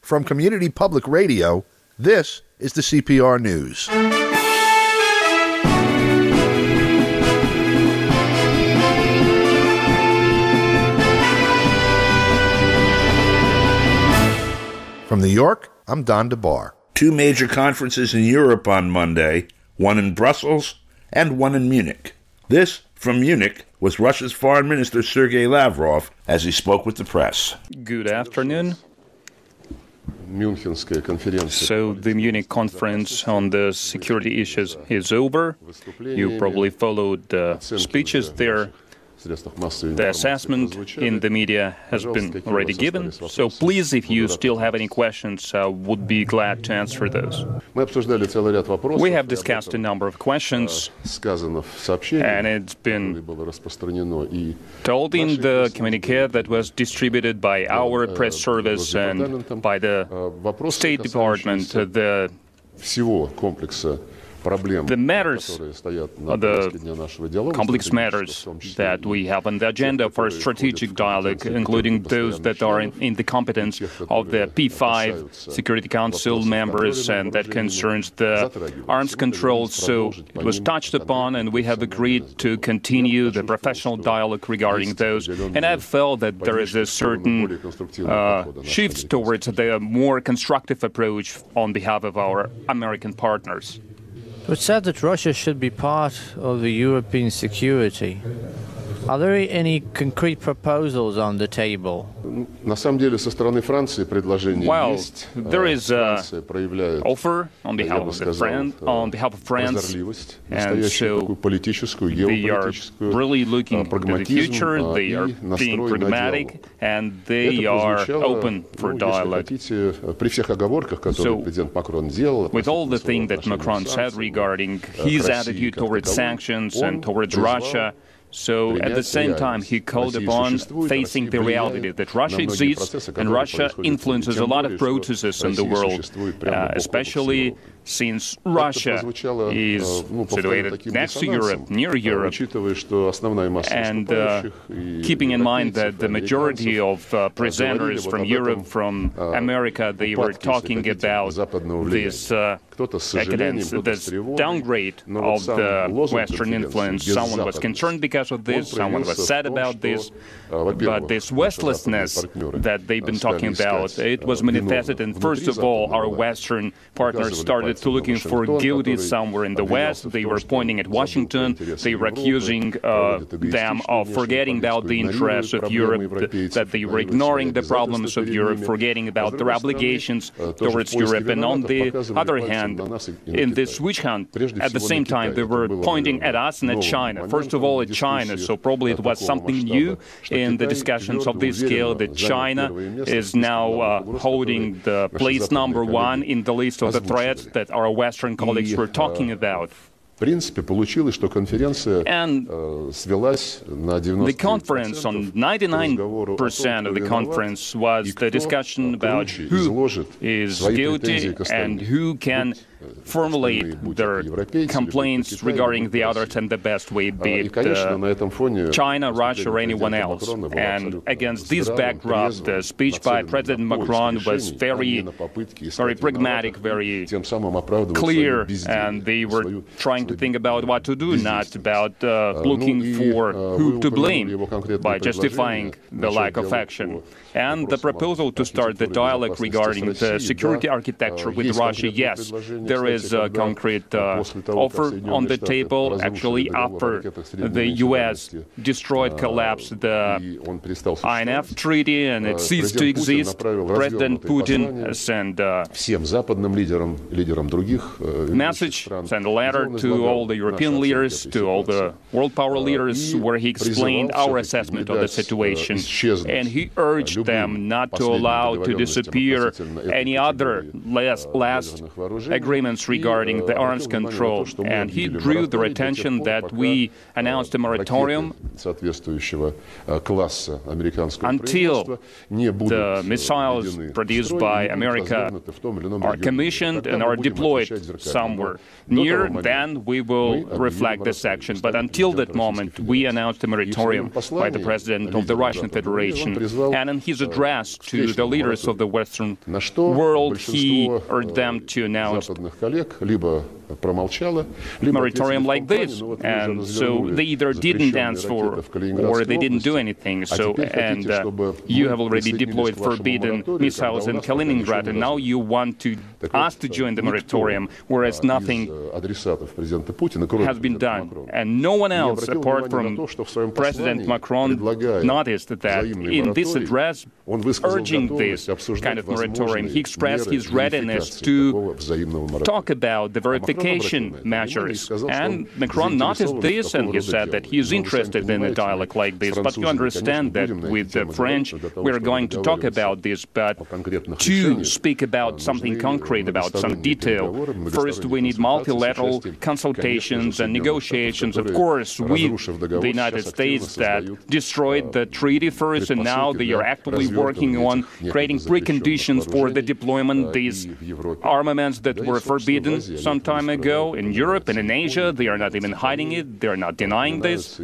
From Community Public Radio, this is the CPR News. From New York, I'm Don DeBar. Two major conferences in Europe on Monday, one in Brussels and one in Munich. This, from Munich, was Russia's Foreign Minister Sergei Lavrov as he spoke with the press. Good afternoon. So the Munich conference on the security issues is over. You probably followed the speeches there. The assessment in the media has been already given, so please, if you still have any questions, I would be glad to answer those. We have discussed a number of questions, and it's been told in the communique that was distributed by our press service and by the State Department. The matters, the complex matters that we have on the agenda for strategic dialogue, including those that are in the competence of the P5 Security Council members, and that concerns the arms control. So it was touched upon, and we have agreed to continue the professional dialogue regarding those. And I felt that there is a certain shift towards the more constructive approach on behalf of our American partners. It said that Russia should be part of the European security. Are there any concrete proposals on the table? Well, there is an offer on behalf of France, and so they are really looking to the future, they are being pragmatic, and they are open for dialogue. So, with all the things that Macron said regarding his attitude towards sanctions and towards Russia, so at the same time, he called upon facing the reality that Russia exists and Russia influences a lot of processes in the world, especially since Russia is situated next to Europe, near Europe, and keeping in mind that the majority of presenters from Europe, from America, they were talking about this decadence, this downgrade of the Western influence. Someone was concerned because of this, someone was sad about this, but this restlessness that they've been talking about, it was manifested, and first of all, our Western partners started to looking for guilty somewhere in the West. They were pointing at Washington. They were accusing them of forgetting about the interests of Europe, that they were ignoring the problems of Europe, forgetting about their obligations towards Europe. And on the other hand, in this witch hunt, at the same time, they were pointing at us and at China. First of all, at China. So probably it was something new in the discussions of this scale that China is now holding the place number one in the list of the threats that our Western colleagues were talking about. And the conference, on 99% of the conference, was the discussion about who is guilty and who can formulate their complaints regarding the others in the best way, be it China, Russia, or anyone else. And against this backdrop, the speech by President Macron was very pragmatic, very clear, and they were trying to think about what to do, not about looking for who to blame by justifying the lack of action. And the proposal to start the dialogue regarding the security architecture with Russia, yes, there is a concrete offer on the table. Actually, after the U.S. destroyed, collapsed the INF Treaty and it ceased to exist, President Putin sent a message, sent a letter to all the European leaders, to all the world power leaders, where he explained our assessment of the situation. And he urged them not to allow to disappear any other last agreement agreements regarding the arms control, and he drew their attention that we announced a moratorium until the missiles produced by America are commissioned and are deployed somewhere near, then we will reflect this action. But until that moment, we announced a moratorium by the President of the Russian Federation. And in his address to the leaders of the Western world, he urged them to announce moratorium like this. And so they either didn't answer or they didn't do anything. So, and you have already deployed forbidden missiles in Kaliningrad, and now you want us to join the moratorium, whereas nothing has been done. And no one else, apart from President Macron, noticed that in this address, urging this kind of moratorium, he expressed his readiness to talk about the verification measures. And Macron noticed this, and he said that he is interested in a dialogue like this. But you understand that with the French, we're going to talk about this, but to speak about something concrete, about some detail, first we need multilateral consultations and negotiations. Of course, with the United States that destroyed the treaty first, and now they are actively working on creating preconditions for the deployment these armaments that were forbidden some time ago in Europe and in Asia. They are not even hiding it. They are not denying this.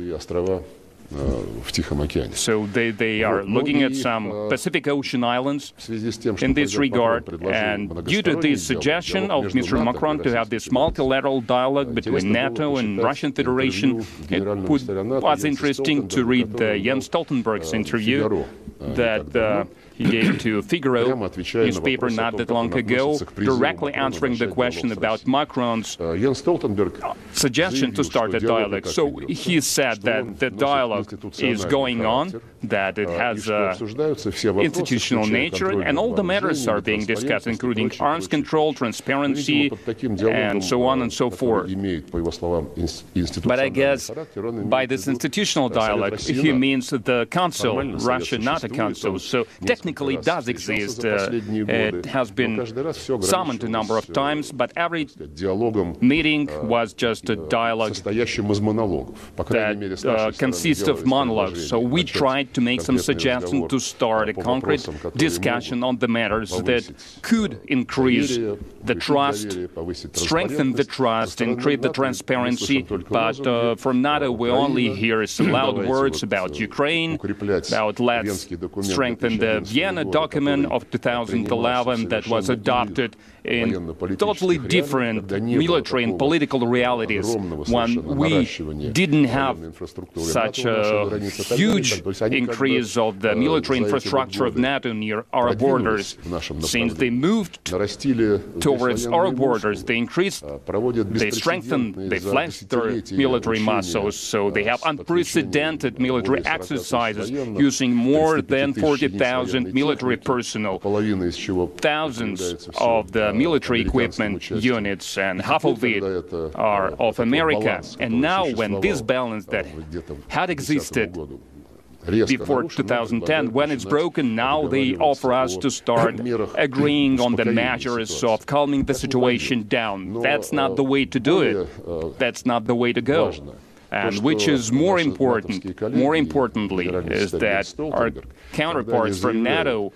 So they are looking at some Pacific Ocean islands in this regard, and due to this suggestion of Mr. Macron to have this multilateral dialogue between NATO and Russian Federation, it was interesting to read Jens Stoltenberg's interview that he gave to Figaro newspaper not that long ago, directly answering the question about Macron's suggestion to start a dialogue. So he said that the dialogue is going on, that it has institutional nature, and all the matters are being discussed, including arms control, transparency, and so on and so forth. But I guess by this institutional dialogue, he means the Council, Russia-NATO Council. So technically it does exist. It has been summoned a number of times, but every meeting was just a dialogue that consists of monologues. So we tried to make some suggestions to start a concrete discussion on the matters that could increase the trust, strengthen the trust, increase the transparency. But from NATO, we only hear some loud words about Ukraine, about let's strengthen the Vienna document of 2011 that was adopted in totally different military and political realities when we didn't have such a huge increase of the military infrastructure of NATO near our borders. Since they moved towards our borders, they increased, they strengthened, they flexed their military muscles, so they have unprecedented military exercises using more than 40,000 military personnel, thousands of the military equipment units, and half of it are of America. And now when this balance that had existed before 2010, when it's broken, now they offer us to start agreeing on the measures of calming the situation down. That's not the way to do it. That's not the way to go. And which is more importantly, is that our counterparts from NATO,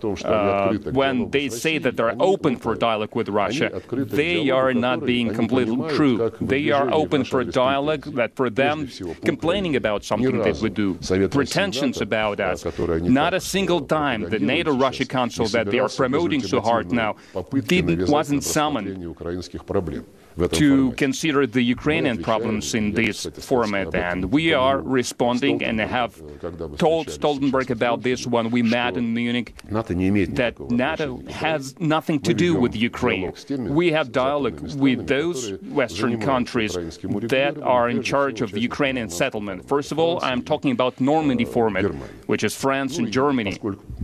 when they say that they're open for dialogue with Russia, they are not being completely true. They are open for dialogue, that for them, complaining about something that we do, pretensions about us. Not a single time the NATO-Russia Council that they are promoting so hard now wasn't summoned to consider the Ukrainian problems in this format, and we are responding and have told Stoltenberg about this when we met in Munich, that NATO has nothing to do with Ukraine. We have dialogue with those Western countries that are in charge of the Ukrainian settlement. First of all, I'm talking about Normandy format, which is France and Germany.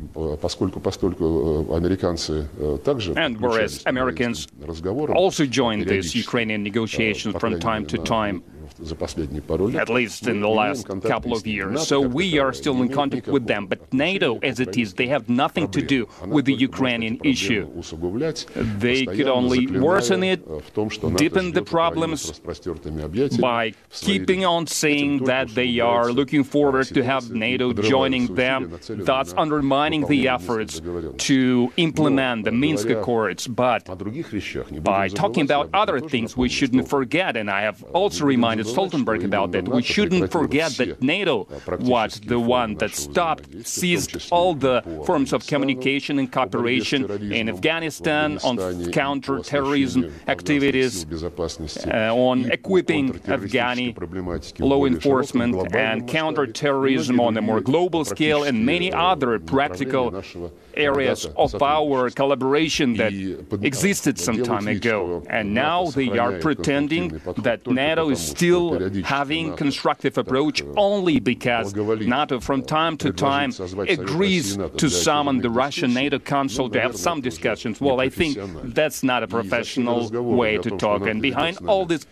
And whereas Americans also joined these Ukrainian negotiations from time to time, at least in the last couple of years. So we are still in contact with them. But NATO, as it is, they have nothing to do with the Ukrainian issue. They could only worsen it, deepen the problems by keeping on saying that they are looking forward to have NATO joining them, thus undermining the efforts to implement the Minsk Accords. But by talking about other things, we shouldn't forget, and I have also reminded Stoltenberg about that, we shouldn't forget that NATO was the one that seized all the forms of communication and cooperation in Afghanistan on counter-terrorism activities, on equipping Afghani law enforcement and counter-terrorism on a more global scale, and many other practical areas of our collaboration that existed some time ago. And now they are pretending that NATO is still having constructive approach only because NATO from time to time agrees to summon the Russian NATO Council to have some discussions. Well, I think that's not a professional way to talk. And behind all this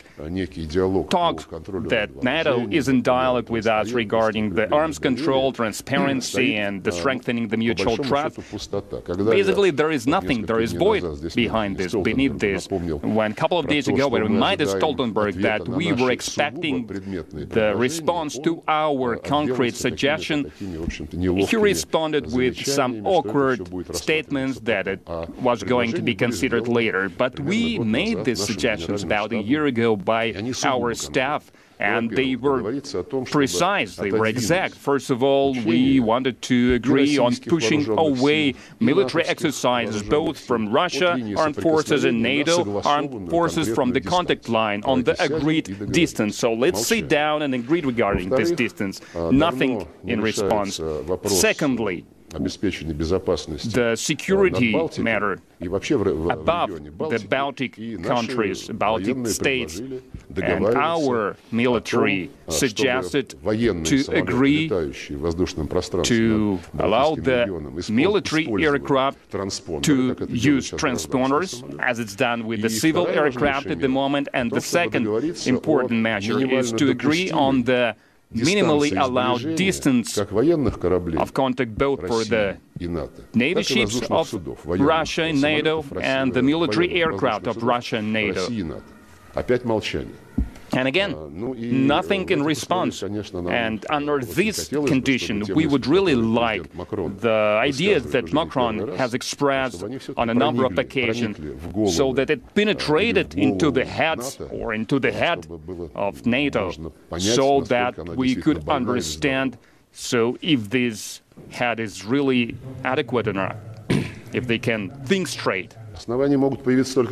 talk that NATO is in dialogue with us regarding the arms control, transparency, and the strengthening the mutual trust, basically there is nothing, there is void behind this, beneath this. When a couple of days ago I reminded Stoltenberg that we were expecting the response to our concrete suggestion, he responded with some awkward statements that it was going to be considered later. But we made these suggestions about a year ago by our staff, and they were precise, they were exact. First of all, we wanted to agree on pushing away military exercises, both from Russia armed forces and NATO armed forces, from the contact line on the agreed distance. So let's sit down and agree regarding this distance. Nothing in response. Secondly, the security matter above the Baltic countries, Baltic states, and our military suggested to agree to allow the military aircraft to use transponders, as it's done with the civil aircraft at the moment. And the second important measure is to agree on the minimally allowed distance of contact both for the Navy ships of Russia and NATO and the military aircraft of Russia and NATO. And again, nothing in response. And under this condition, we would really like the ideas that Macron has expressed on a number of occasions, so that it penetrated into the heads or into the head of NATO, so that we could understand, so if this head is really adequate or not, if they can think straight. There could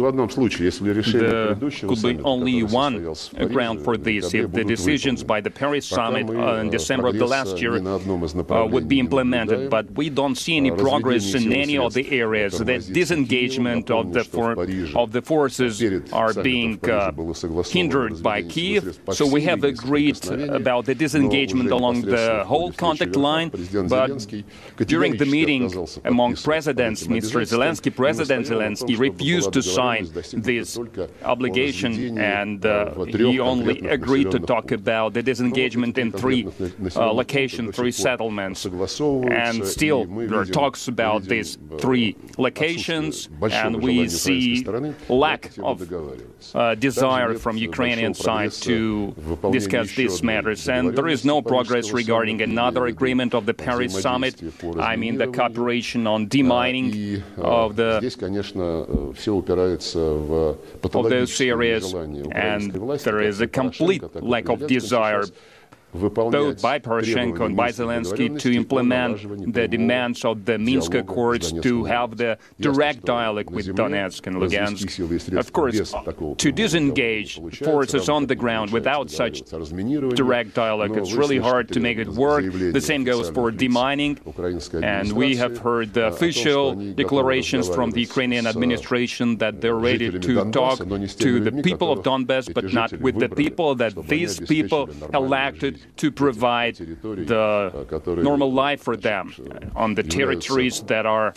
be only one ground for this, if the decisions by the Paris summit in December of the last year would be implemented. But we don't see any progress in any of the areas. The disengagement of the forces are being hindered by Kiev. So we have agreed about the disengagement along the whole contact line. But during the meeting among presidents, President Zelensky refused to sign this obligation, and he only agreed to talk about the disengagement in three locations, three settlements. And still, there are talks about these three locations, and we see lack of desire from Ukrainian side to discuss these matters. And there is no progress regarding another agreement of the Paris summit. I mean, the cooperation on demining of those areas, and there is a complete lack of desire both by Poroshenko and by Zelensky to implement the demands of the Minsk Accords, to have the direct dialogue with Donetsk and Lugansk. Of course, to disengage forces on the ground without such direct dialogue, it's really hard to make it work. The same goes for demining, and we have heard the official declarations from the Ukrainian administration that they're ready to talk to the people of Donbass, but not with the people that these people elected to provide the normal life for them on the territories that are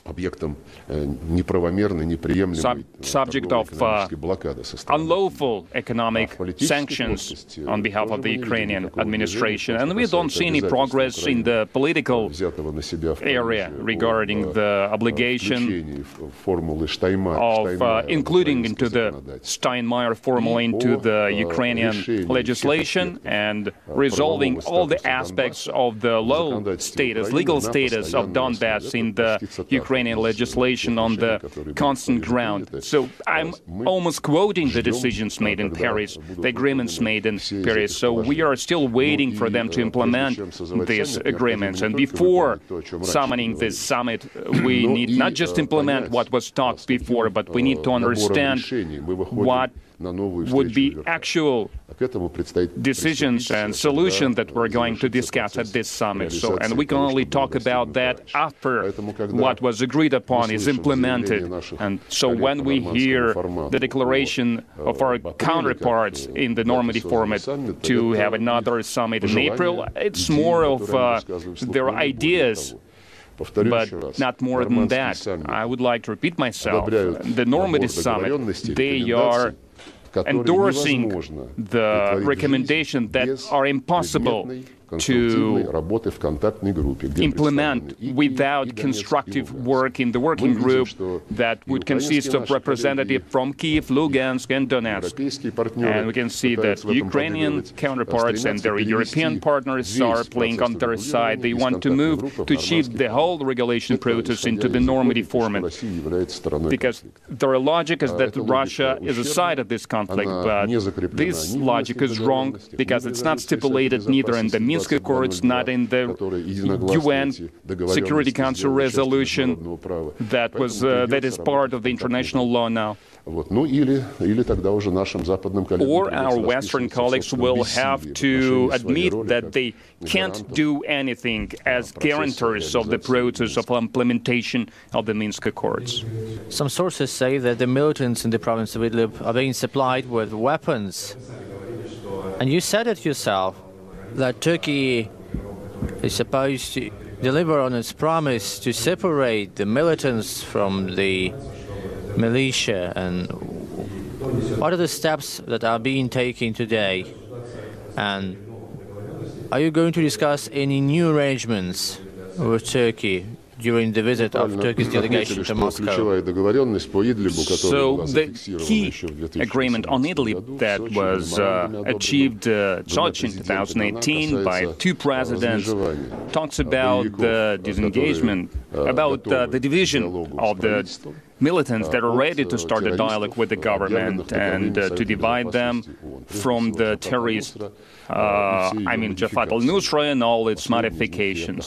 subject of unlawful economic sanctions on behalf of the Ukrainian administration. And we don't see any progress in the political area regarding the obligation of including into the Steinmeier formula into the Ukrainian legislation and resolving all the aspects of the legal status of Donbass in the Ukrainian legislation on the constant ground. So I'm almost quoting the decisions made in Paris, the agreements made in Paris. So we are still waiting for them to implement these agreements. And before summoning this summit, we need not just implement what was talked before, but we need to understand what would be actual decisions and solutions that we're going to discuss at this summit. So, and we can only talk about that after what was agreed upon is implemented. And so when we hear the declaration of our counterparts in the Normandy format to have another summit in April, it's more of their ideas, but not more than that. I would like to repeat myself. The Normandy summit, they are endorsing the recommendation that are impossible to implement without constructive work in the working group that would consist of representatives from Kyiv, Lugansk, and Donetsk. And we can see that Ukrainian counterparts and their European partners are playing on their side. They want to move to shift the whole regulation process into the Normandy format, because their logic is that Russia is a side of this conflict, but this logic is wrong because it's not stipulated neither in the Minsk Accords, not in the UN Security Council resolution that is part of the international law now. Or our Western colleagues will have to admit that they can't do anything as guarantors of the process of implementation of the Minsk Accords. Some sources say that the militants in the province of Idlib are being supplied with weapons. And you said it yourself, that Turkey is supposed to deliver on its promise to separate the militants from the militia. And what are the steps that are being taken today? And are you going to discuss any new arrangements with Turkey during the visit of Turkey's delegation to Moscow? So the key agreement on Idlib that was achieved in 2018 by two presidents talks about the disengagement, about the division of the militants that are ready to start a dialogue with the government and to divide them from the terrorists, Jabhat al-Nusra and all its modifications.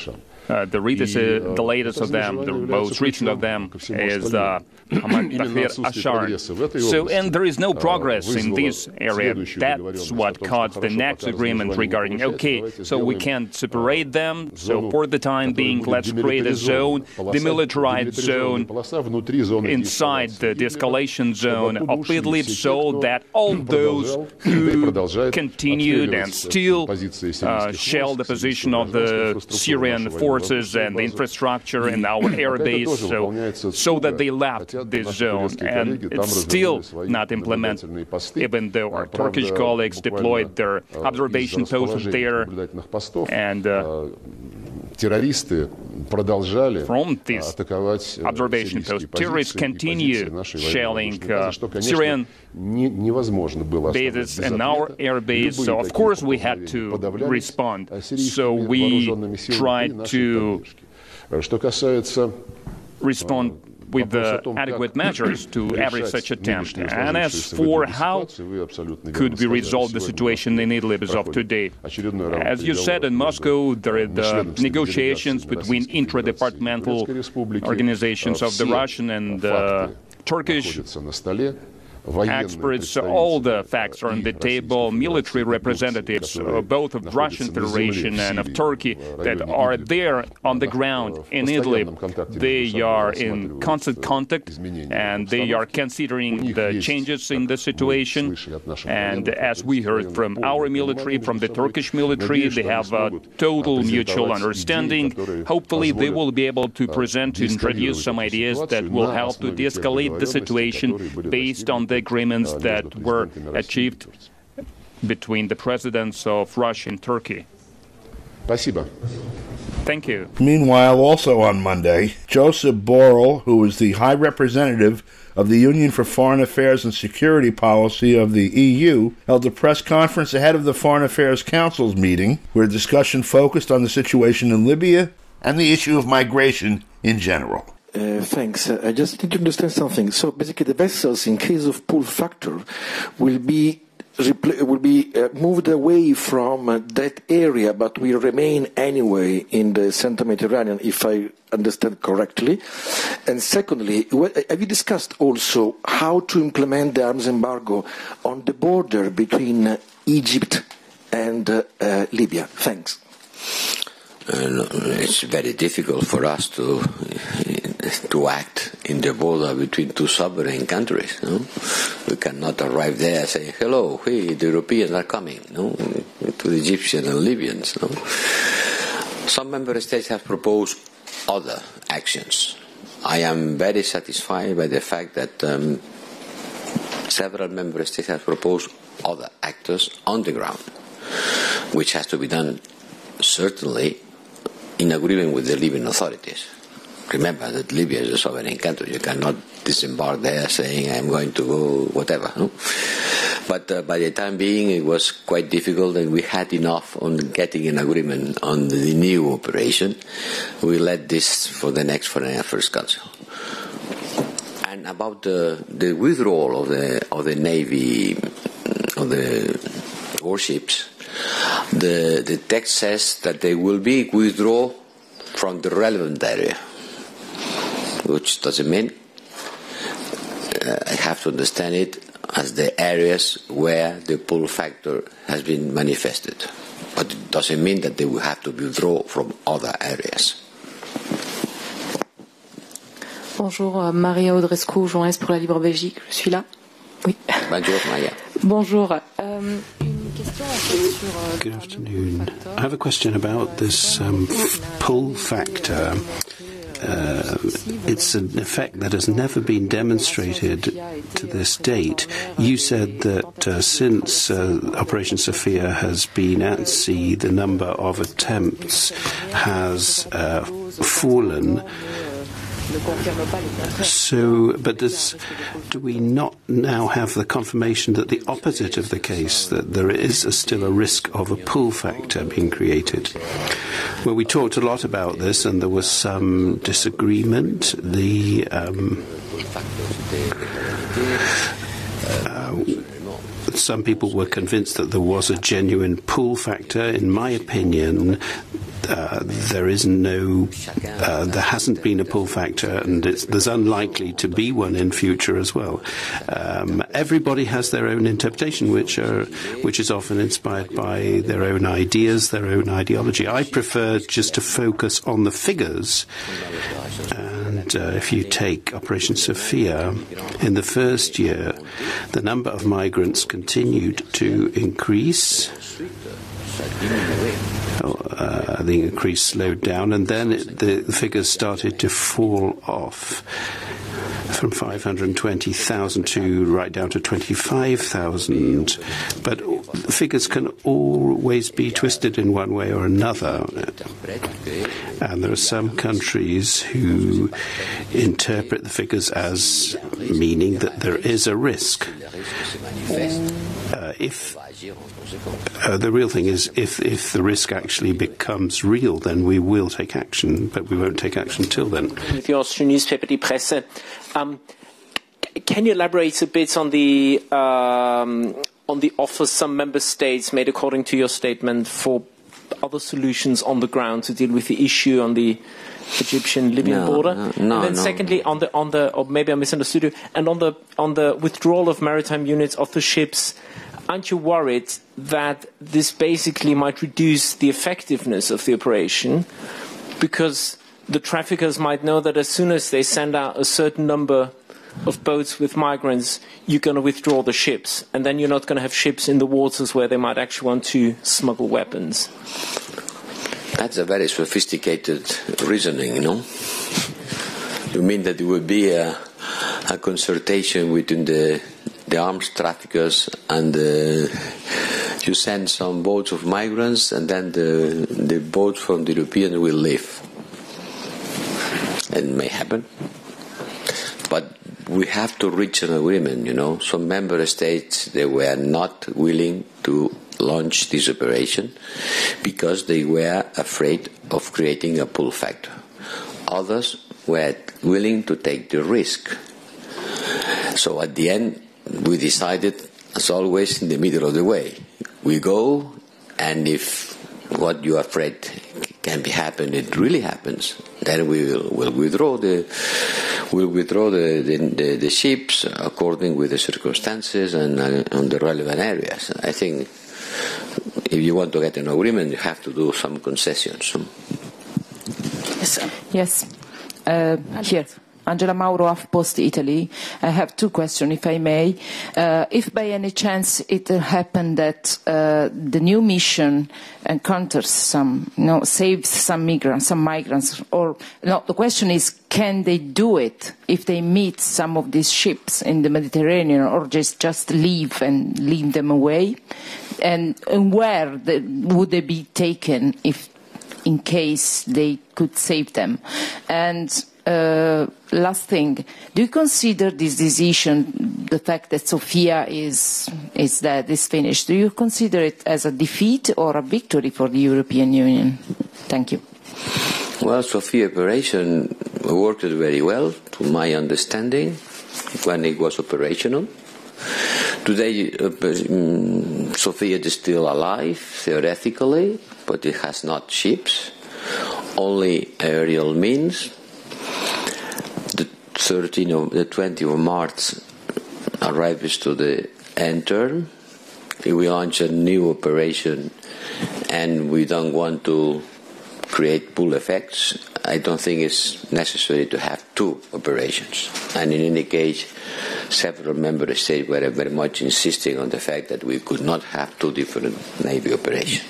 The latest of them, the most recent of them, is Hamad Tahrir Ashar. So, and there is no progress in this area. That's what caused the next agreement regarding, okay, so we can't separate them, so for the time being, let's create a zone, demilitarized zone, inside the de-escalation zone of Idlib, so that all those who continued and still shell the position of the Syrian forces and the infrastructure and our air base, so that they left this zone. And it's still not implemented, even though our Turkish colleagues deployed their observation posts there, and from these observation posts, terrorists continue shelling Syrian bases and our air base. So, of course, we had to respond. So we tried to respond with adequate measures to every such attempt. And as for how could we resolve the situation in Idlib as of today, as you said, in Moscow, there are the negotiations between intra-departmental organizations of the Russian and the Turkish experts, all the facts are on the table. Military representatives, both of Russian Federation and of Turkey, that are there on the ground in Idlib. They are in constant contact, and they are considering the changes in the situation. And as we heard from our military, from the Turkish military, they have a total mutual understanding. Hopefully, they will be able to present, to introduce some ideas that will help to de-escalate the situation based on the agreements that were achieved between the presidents of Russia and Turkey. Thank you. Meanwhile, also on Monday, Joseph Borrell, who is the High Representative of the Union for Foreign Affairs and Security Policy of the EU, held a press conference ahead of the Foreign Affairs Council's meeting, where discussion focused on the situation in Libya and the issue of migration in general. Thanks. I just need to understand something. So basically the vessels, in case of pull factor, will be moved away from that area, but will remain anyway in the Central Mediterranean, if I understand correctly. And secondly, have you discussed also how to implement the arms embargo on the border between Egypt and Libya? Thanks. It's very difficult for us to act in the border between two sovereign countries. No? We cannot arrive there saying, hello, the Europeans are coming, no? To the Egyptians and Libyans. No? Some member states have proposed other actions. I am very satisfied by the fact that several member states have proposed other actors on the ground, which has to be done certainly in agreement with the Libyan authorities. Remember that Libya is a sovereign country. You cannot disembark there saying, I'm going to go whatever. No? But by the time being, it was quite difficult, and we had enough on getting an agreement on the new operation. We let this for the next Foreign Affairs Council. And about the withdrawal of the Navy, of the warships, the text says that they will be withdrawn from the relevant area, which doesn't mean I have to understand it as the areas where the pull factor has been manifested. But it doesn't mean that they will have to withdraw from other areas. Bonjour, Maria Audrescu, journaliste pour la Libre Belgique. Je suis là. Oui. Bonjour, Maria. Bonjour. Good afternoon. I have a question about this pull factor. It's an effect that has never been demonstrated to this date. You said that since Operation Sophia has been at sea, the number of attempts has fallen. So, but do we not now have the confirmation that the opposite of the case, that there is still a risk of a pull factor being created? Well, we talked a lot about this, and there was some disagreement. Some people were convinced that there was a genuine pull factor. In my opinion, there hasn't been a pull factor, and there's unlikely to be one in future as well. Everybody has their own interpretation, which is often inspired by their own ideas, their own ideology. I prefer just to focus on the figures. And if you take Operation Sophia, in the first year, the number of migrants continued to increase. The increase slowed down, and then the figures started to fall off from 520,000 to right down to 25,000. But figures can always be twisted in one way or another. And there are some countries who interpret the figures as meaning that there is a risk. The real thing is, if the risk actually becomes real, then we will take action, but we won't take action till then. With your newspaper, Die Presse, can you elaborate a bit on the offers some member states made, according to your statement, for other solutions on the ground to deal with the issue on the Egyptian-Libyan border? No. Secondly, on the, or maybe I misunderstood you, and on the withdrawal of maritime units of the ships, aren't you worried that this basically might reduce the effectiveness of the operation, because the traffickers might know that as soon as they send out a certain number of boats with migrants, you're going to withdraw the ships, and then you're not going to have ships in the waters where they might actually want to smuggle weapons? That's a very sophisticated reasoning, You mean that there will be a consultation between the arms traffickers and you send some boats of migrants, and then the boats from the Europeans will leave? It may happen. But we have to reach an agreement, Some member states, they were not willing to launch this operation because they were afraid of creating a pull factor. Others were willing to take the risk. So at the end, we decided, as always, in the middle of the way. We go, and if what you're afraid can be happen, it really happens, then we'll withdraw the ships according with the circumstances and on the relevant areas. I think if you want to get an agreement, you have to do some concessions. Yes. Here. Angela Mauro, HuffPost Italy. I have two questions, if I may. If by any chance it happened that the new mission encounters saves some migrants, or no, the question is, can they do it if they meet some of these ships in the Mediterranean, or just leave them away? And where would they be taken if, in case they could save them? And last thing, do you consider this decision, the fact that Sophia is finished, do you consider it as a defeat or a victory for the European Union? Thank you. Well, Sophia operation worked very well, to my understanding, when it was operational. Today, Sophia is still alive, theoretically, but it has not ships, only aerial means. The 20th of March arrives to the end term. If we launch a new operation and we don't want to create pull effects, I don't think it's necessary to have two operations. And in any case, several member states were very much insisting on the fact that we could not have two different Navy operations.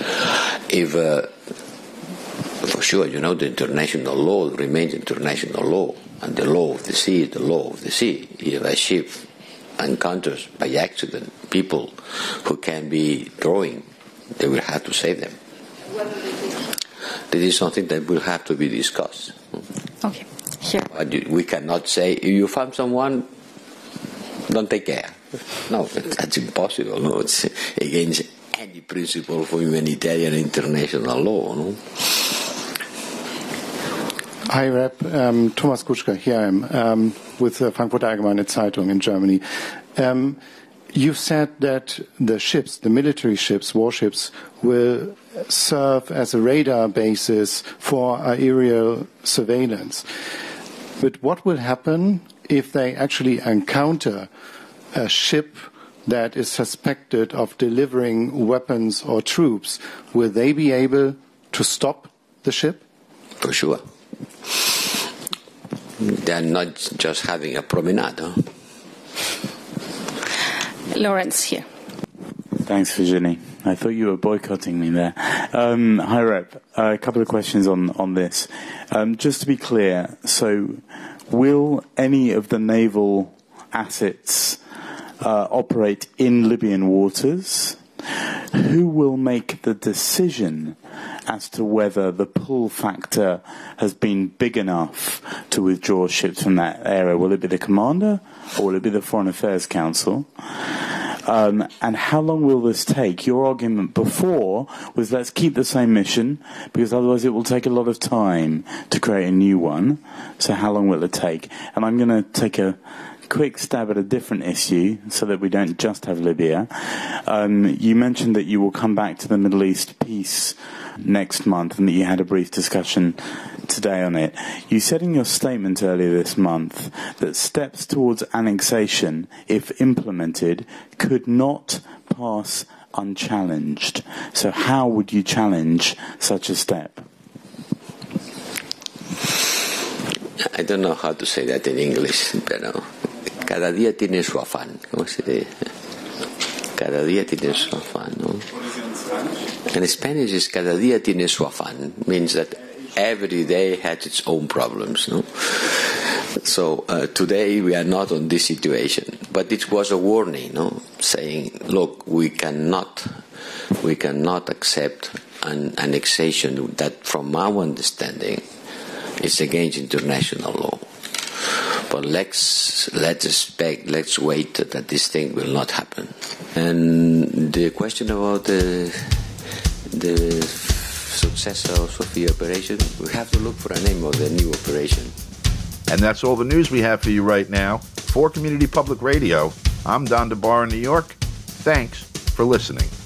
For sure, the international law remains international law, and the law of the sea is the law of the sea. If a ship encounters by accident people who can be drawing, they will have to save them. This is something that will have to be discussed. Okay. Sure. But we cannot say, if you find someone, don't take care. No, that's impossible. No, it's against any principle for humanitarian international law. No? Hi, Rep. Thomas Kutschka. Here I am with Frankfurter Allgemeine Zeitung in Germany. You said that the ships, the military ships, warships, will serve as a radar basis for aerial surveillance. But what will happen if they actually encounter a ship that is suspected of delivering weapons or troops? Will they be able to stop the ship? For sure. They're not just having a promenade. Huh? Lawrence here. Thanks, Virginie. I thought you were boycotting me there. Hi, Rep. A couple of questions on this. Just to be clear, so will any of the naval assets operate in Libyan waters? Who will make the decision as to whether the pull factor has been big enough to withdraw ships from that area? Will it be the commander, or will it be the Foreign Affairs Council? And how long will this take? Your argument before was, let's keep the same mission, because otherwise it will take a lot of time to create a new one. So how long will it take? And I'm going to take a quick stab at a different issue so that we don't just have Libya. You mentioned that you will come back to the Middle East peace next month and that you had a brief discussion today on it. You said in your statement earlier this month that steps towards annexation, if implemented, could not pass unchallenged. So how would you challenge such a step? I don't know how to say that in English, pero cada día tiene su afán. ¿Cómo se dice? Cada día tiene su afán, ¿no? And in Spanish is cada día tiene su afán, means that every day has its own problems, no? So today we are not on this situation, but it was a warning, no? Saying, look, we cannot accept an annexation that, from our understanding, is against international law. But let's wait that this thing will not happen. And the question about the success of Sophia operation, we have to look for a name of the new operation. And that's all the news we have for you right now. For Community Public Radio, I'm Don DeBar in New York. Thanks for listening.